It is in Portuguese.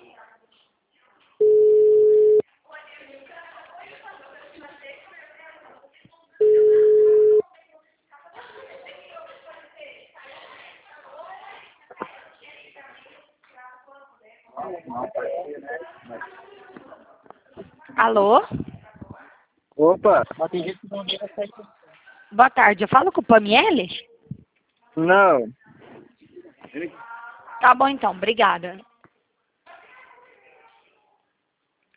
Alô? Opa, Boa tarde, eu falo com o Pamiele? não. Tá bom então, obrigada.